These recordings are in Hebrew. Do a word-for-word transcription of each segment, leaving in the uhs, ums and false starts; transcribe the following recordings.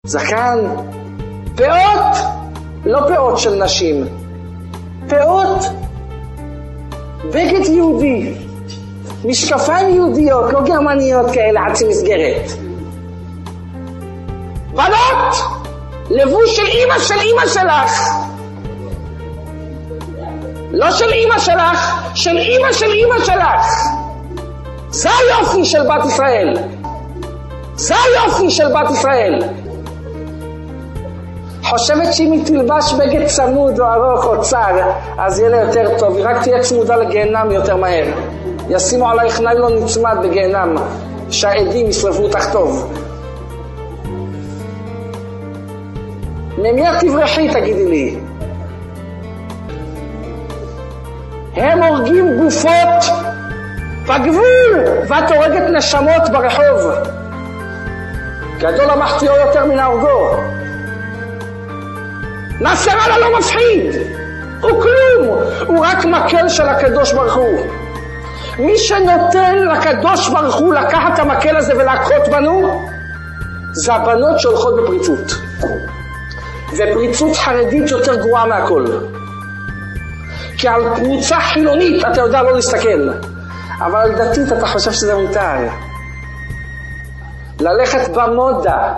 זקן, פאות, לא פאות של נשים, פאות, בגד יהודי, משקפיים יהודיות, לא גרמניות כאלה, עד מסגרת. בנות, לבוש של אמא של אמא שלך, לא של אמא שלך, של אמא של אמא שלך. זה היופי של בת ישראל, זה היופי של בת ישראל. חושבת שאם היא תלבש בגד צמוד או ארוך או צר, אז יהיה לה יותר טוב, היא רק תהיה צמודה לגהנם יותר מהר. ישימו עלייך ניילון נצמד בגהנם, שהעדים ישרפו אותך טוב. ממי את תברחי, תגידי לי? הם הורגים גופות בגבול, ואת הורגת נשמות ברחוב. גדול המחטיאו יותר מן ההורגו. נסראללה לא מפחיד, הוא כלום, הוא רק מקל של הקדוש ברוך הוא. מי שנותן לקדוש ברוך הוא לקחת את המקל הזה ולהכות בנו, זה הבנות שהולכות בפריצות. ופריצות חרדית יותר גרועה מהכל. כי על קבוצה חילונית אתה יודע לא להסתכל, אבל על דתית אתה חושב שזה מותר. ללכת במודה.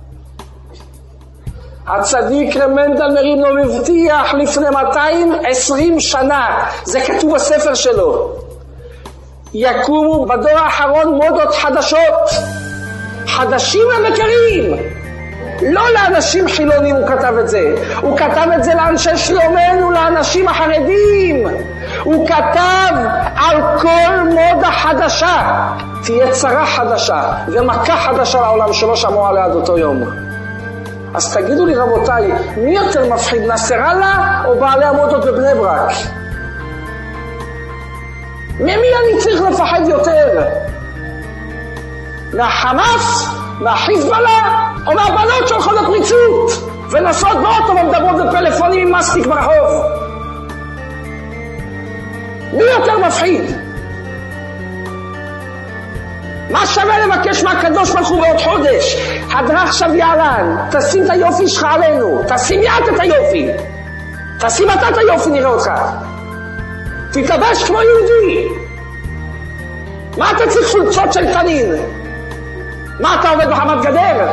הצדיק רמנדל מרים לו מבטיח לפני מאתיים ועשרים שנה, זה כתוב בספר שלו, יקומו בדור האחרון מודות חדשות, חדשים למכרים. לא לאנשים חילונים הוא כתב את זה, הוא כתב את זה לאנשי שלומנו, לאנשים החרדים. הוא כתב על כל מודה חדשה תהיה צרה חדשה ומכה חדשה לעולם שלא שמעו עליה עד אותו יום. אז תגידו לי רבותיי, מי יותר מפחיד, נסראללה או בעלי המודות בבני ברק? ממי אני צריך לפחד יותר? מהחמאס? מהחיזבאללה? או מהבנות שהולכות לפריצות ונוסעות באוטו ומדברות בפלאפונים עם מסטיק ברחוב? מי יותר מפחיד? מה שווה לבקש מהקדוש ברוך הוא בעוד חודש? הדרך עכשיו יעלן, תשים את היופי שלך עלינו, תשים יד את היופי, תשים אתה את היופי, נראה אותך, תתלבש כמו יהודי. מה אתה צריך חולצות של תנין? מה אתה עובד בחמת גדר?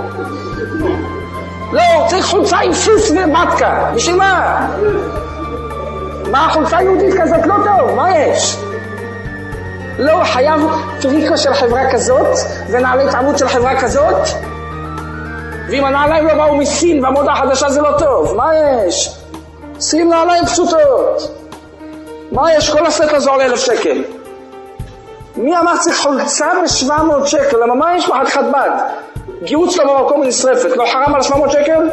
לא, צריך חולצה עם סוס ומטקה. בשביל מה? מה חולצה יהודית כזאת לא טוב? מה יש? לא, חייב טריקו של חברה כזאת ונעלי התעמות של חברה כזאת, ואם הנעליים לא באו מסין והמודה החדשה זה לא טוב. מה יש? שים נעליים פשוטות. מה יש? כל הסט הזה עולה אלף שקל. מי אמר צריך חולצה ב-שבע מאות שקל? למה מה יש מחד חד בד? גירוץ לו במקום נשרפת, לא חרם על שבע מאות שקל?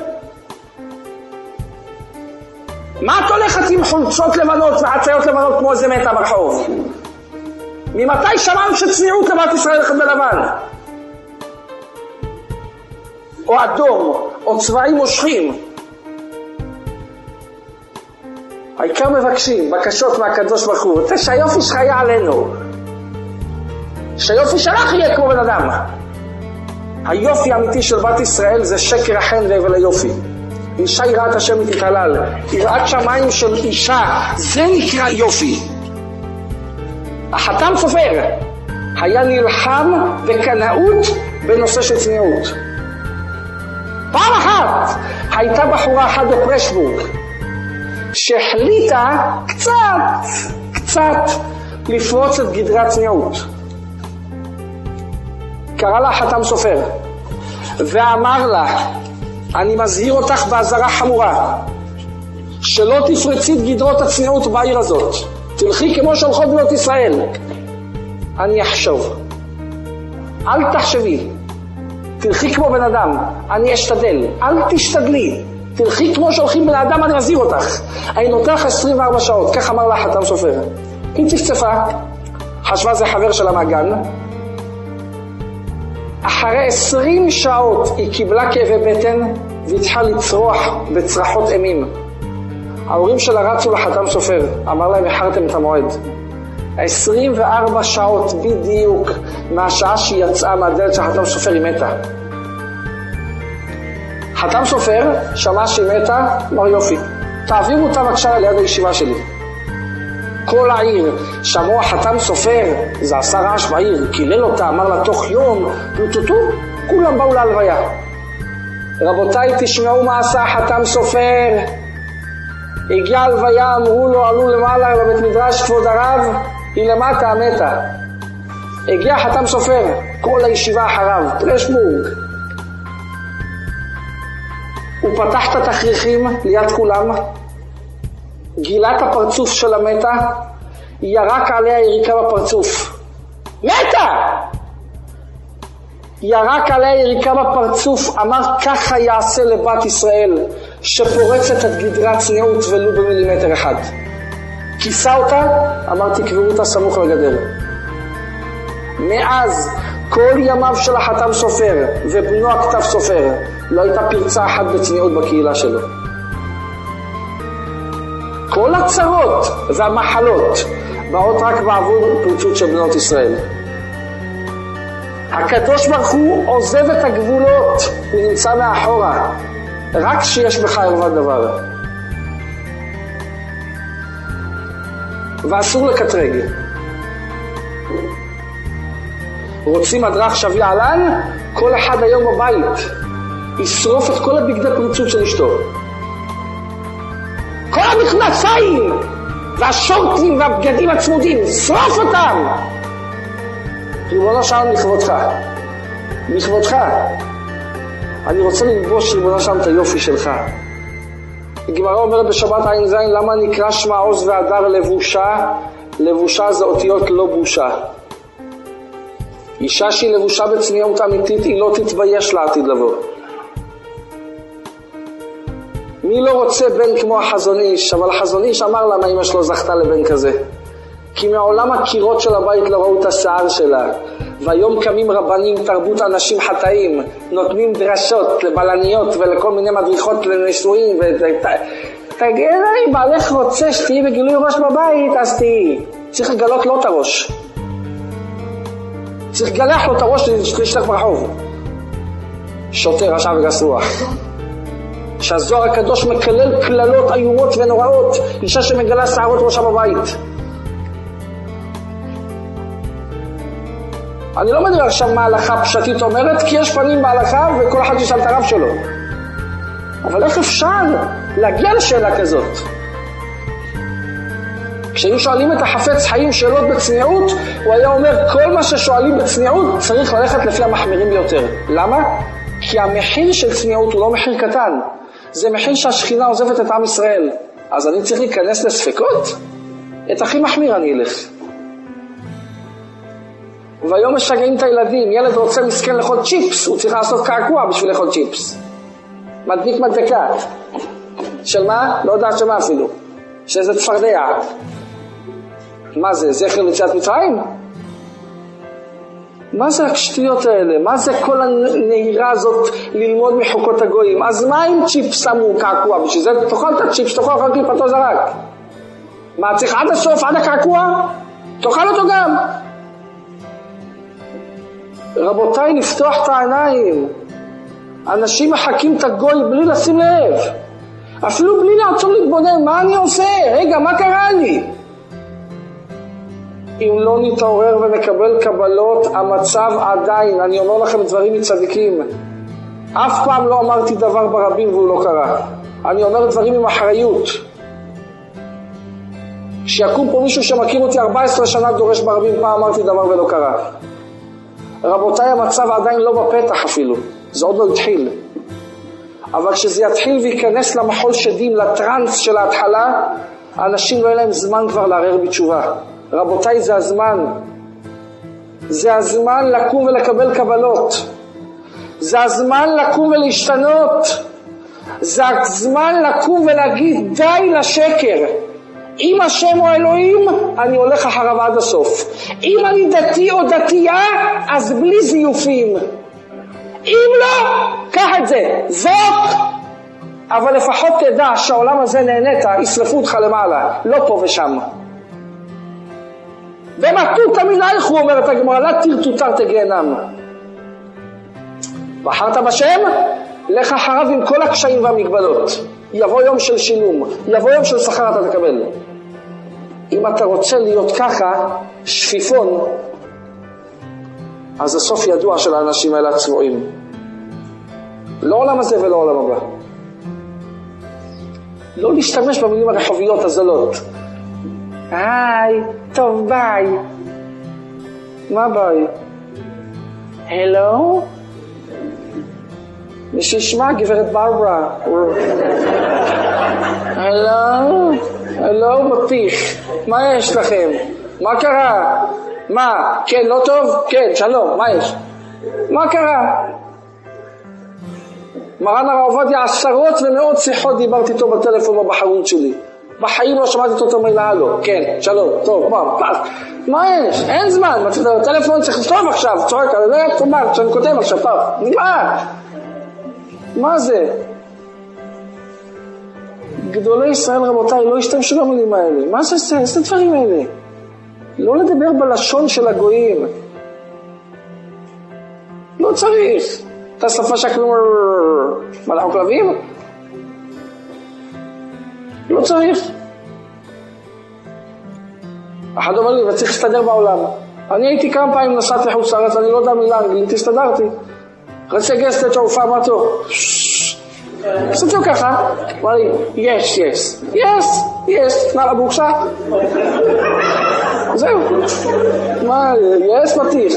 מה את הולכת עם חולצות לבנות ועציות לבנות כמו איזה מתה ברחוב? ממתי שמענו שצניעות לבת ישראל הולכת בלבן? או אדום, או צבעים מושכים. העיקר מבקשים, בקשות מהקדוש ברוך הוא, רוצה שהיופי שלך יהיה עלינו, שהיופי שלך יהיה כמו בן אדם. היופי האמיתי של בת ישראל זה שקר החן והבל היופי. אישה יראת השם תתהלל, יראת שמיים של אישה, זה נקרא יופי. החתם סופר היה נלחם בקנאות בנושא של צניעות. פעם אחת הייתה בחורה אחת בפרשבורג שהחליטה קצת קצת לפרוץ את גדרי הצניעות. קרא לה חתם סופר ואמר לה, אני מזהיר אותך באזהרה חמורה שלא תפרצי את גדרות הצניעות בעיר הזאת, תלכי כמו שהולכות בנות ישראל. אני אחשוב, אל תחשבי, תלכי כמו בן אדם, אני אשתדל. אל תשתדלי, תלכי כמו שהולכים בן אדם, אני מזהיר אותך. אני נותח עשרים וארבע שעות, כך אמר לה חתם סופר. היא צפצפה, חשבה זה חבר שלה מהגן. אחרי עשרים שעות היא קיבלה כאבי בטן והתחילה לצרוח בצרחות אימים. ההורים שלה רצו לחתם סופר, אמר להם, החרתם את המועד. עשרים וארבע שעות בדיוק מהשעה שהיא יצאה מהדלת של חתם סופר היא מתה. חתם סופר שמע שהיא מתה, אמר יופי, תעבירו אותה בבקשה ליד הישיבה שלי. כל העיר שמעו חתם סופר, זה עשה רעש בעיר, קילל אותה, אמר לה תוך יום, פלוטוטו, כולם באו להלוויה. רבותיי, תשמעו מה עשה חתם סופר. הגיע הלוויה, אמרו לו, עלו למעלה בבית מדרש כבוד הרב, היא למטה המתה. הגיע חתם סופר, כל הישיבה אחריו, פרשבורג. הוא פתח את התכריכים ליד כולם, גילה את הפרצוף של המתה, ירק עליה יריקה בפרצוף. מתה! ירק עליה יריקה בפרצוף, אמר ככה יעשה לבת ישראל שפורצת את גדרי הצניעות ולו במילימטר אחד. כיסה אותה, אמר תקברו אותה סמוך לגדר. מאז כל ימיו של החתם סופר ובנו הכתב סופר לא הייתה פרצה אחת בצניעות בקהילה שלו. כל הצרות והמחלות באות רק בעבור פריצות של בנות ישראל. הקדוש ברוך הוא עוזב את הגבולות, הוא נמצא מאחורה, רק שיש בך ערבת דבר. ואסור לקטרג. רוצים הדרך שבי עלן, כל אחד היום בבית ישרוף את כל הבגדי פריצות של אשתו. כל המכנסיים והשורטים והבגדים הצמודים, שרוף אותם. ריבונו שלם, לכבודך, לכבודך, אני רוצה ללבוש ריבונו שלם את היופי שלך. הגמרא אומרת בשבת עין זין, למה נקרא שמה עוז והדר לבושה? לבושה זה אותיות לא בושה. אישה שהיא לבושה בצניעות אמיתית, היא לא תתבייש לעתיד לבוא. מי לא רוצה בן כמו החזון איש? אבל החזון איש אמר למה אמא שלו זכתה לבן כזה. כי מעולם הקירות של הבית לא ראו את השיער שלה. והיום קמים רבנים, תרבות אנשים חטאים, נותנים דרשות לבלניות ולכל מיני מדריכות לנישואים. תגיד, אני בעלך רוצה שתהי בגילוי ראש בבית, אז תהי. צריך לגלות לו את הראש. צריך לגלח לו את הראש שתשלח ברחוב. שוטר, רשע וגס רוח. שהזוהר הקדוש מקלל כללות איומות ונוראות, אישה שמגלה שערות ראשה בבית. אני לא מדבר עכשיו מה ההלכה פשטית אומרת, כי יש פנים בהלכה וכל אחד ישאל את הרב שלו. אבל איך אפשר להגיע לשאלה כזאת? כשהיו שואלים את החפץ חיים שאלות בצניעות, הוא היה אומר כל מה ששואלים בצניעות צריך ללכת לפי המחמירים ביותר. למה? כי המחיר של צניעות הוא לא מחיר קטן, זה מחיר שהשכינה עוזבת את עם ישראל. אז אני צריך להיכנס לספקות? את הכי מחמיר אני אלך. והיום משגעים את הילדים, ילד רוצה מסכן לאכול צ'יפס, הוא צריך לעשות קעקוע בשביל לאכול צ'יפס. מדביק מדבקה. של מה? לא יודע שמה אפילו. שזה צפרדע. מה זה? זכר ליציאת מצרים? מה זה השטויות האלה? מה זה כל הנהירה הזאת ללמוד מחוקות הגויים? אז מה אם צ'יפס שמו קעקוע? בשביל זה תאכל את הצ'יפס, תאכל אחר קליפתו זרק. מה, צריך עד הסוף, עד הקעקוע? תאכל אותו גם. רבותיי, לפתוח את העיניים. אנשים מחכים את הגוי בלי לשים לב. אפילו בלי לעצור להתבונן, מה אני עושה? רגע, מה קרה לי? אם לא נתעורר ונקבל קבלות, המצב עדיין, אני אומר לכם דברים מצדיקים. אף פעם לא אמרתי דבר ברבים והוא לא קרה. אני אומר דברים עם אחריות. שיקום פה מישהו שמכיר אותי ארבע עשרה שנה דורש ברבים, פעם אמרתי דבר ולא קרה. רבותיי, המצב עדיין לא בפתח אפילו. זה עוד לא התחיל. אבל כשזה יתחיל וייכנס למחול שדים, לטרנס של ההתחלה, האנשים לא יהיה להם זמן כבר לערער בתשובה. רבותיי, זה הזמן. זה הזמן לקום ולקבל קבלות. זה הזמן לקום ולהשתנות. זה הזמן לקום ולהגיד די לשקר. אם השם הוא אלוהים, אני הולך אחריו עד הסוף. אם אני דתי או דתייה, אז בלי זיופים. אם לא, קח את זה, זאת. אבל לפחות תדע שהעולם הזה נהנית, יסלפו אותך למעלה, לא פה ושם. ומטות המנהלך, הוא אומר את הגמרא, לא תרטוטר תגיהנם. בחרת בשם, לך אחריו עם כל הקשיים והמגבלות. יבוא יום של שילום, יבוא יום של שכר אתה תקבל. אם אתה רוצה להיות ככה, שפיפון, אז הסוף ידוע של האנשים האלה הצבועים. לא עולם הזה ולא עולם הבא. לא להשתמש במילים הרחוביות הזולות. היי, טוב, ביי. מה ביי? הלו? מי שישמע, גברת ברברה. הלו? הלו, בפיך. מה יש לכם? מה קרה? מה? כן, לא טוב? כן, שלום, מה יש? מה קרה? מרן הרב עובדיה עשרות ומאות שיחות דיברתי איתו בטלפון בבחרות שלי. בחיים לא שמעתי אותו מילה לו. כן, שלום, טוב, מה, פס. מה יש? אין זמן. הטלפון צריך לכתוב עכשיו, צועק, אני לא יודעת תאמר, שאני כותב עכשיו, פס. נגמר. מה זה? גדולי ישראל רבותיי לא השתמשו במילים האלה. מה זה זה? איזה דברים האלה? לא לדבר בלשון של הגויים. לא צריך. אתה שפה שקרים מלאכו כלבים? לא צריך. אחד אומר לי, וצריך להסתדר בעולם. אני הייתי כמה פעמים נסעתי לחוץ לארץ, אני לא יודע מילה אנגלית, הסתדרתי. רצה גסט את שהופעה, מה טוב? עשיתי לו ככה, אמר לי, יש, יש, יש, יש, נעלה בוקשה. זהו. מה, יש מתיך.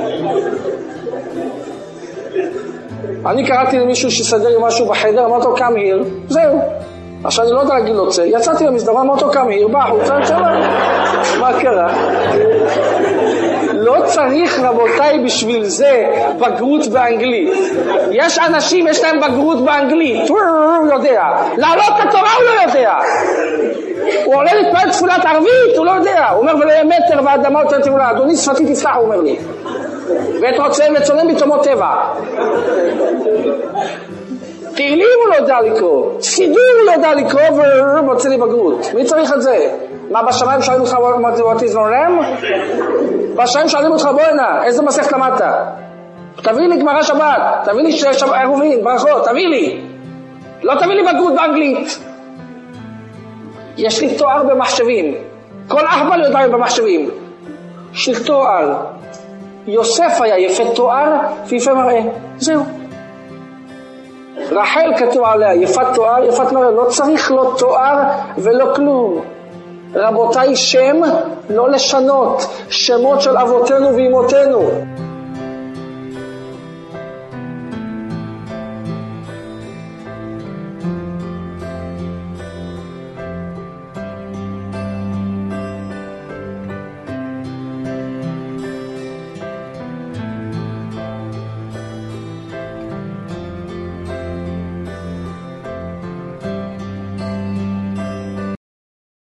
אני קראתי למישהו שסדר עם משהו בחדר, אמרתי לו, come here, זהו. עכשיו אני לא יודע להגיד לו צא, יצאתי למסדרה, אמרתי לו, come here, בא, הוא צא, צא, מה קרה? לא צריך רבותיי בשביל זה בגרות באנגלית. יש אנשים, יש להם בגרות באנגלית, הוא יודע. לעלות את התורה הוא לא יודע. הוא עולה להתפעל תפולת ערבית, הוא לא יודע. הוא אומר, ולא יהיה מטר והאדמה יותר תבולה. אדוני שפתי תפתח, הוא אומר לי. ואת רוצה לצונן בתומות טבע. תהילים הוא לא יודע לקרוא, סידור הוא לא יודע לקרוא ומוצא לי בגרות. מי צריך את זה? מה, בשמיים שואלים אותך what is נורם? בשמיים שואלים אותך בוא הנה, איזה מסך למדת? תביא לי גמרא שבת, תביא לי עירובין, ברכות, תביא לי. לא תביא לי בגרות באנגלית. יש לי תואר במחשבים. כל אהבל יודע במחשבים. יש לי תואר. יוסף היה יפה תואר ויפה מראה. זהו. רחל כתוב עליה, יפת תואר, יפת מראה, לא צריך לא תואר ולא כלום. רבותיי, שם לא לשנות, שמות של אבותינו ואימותינו.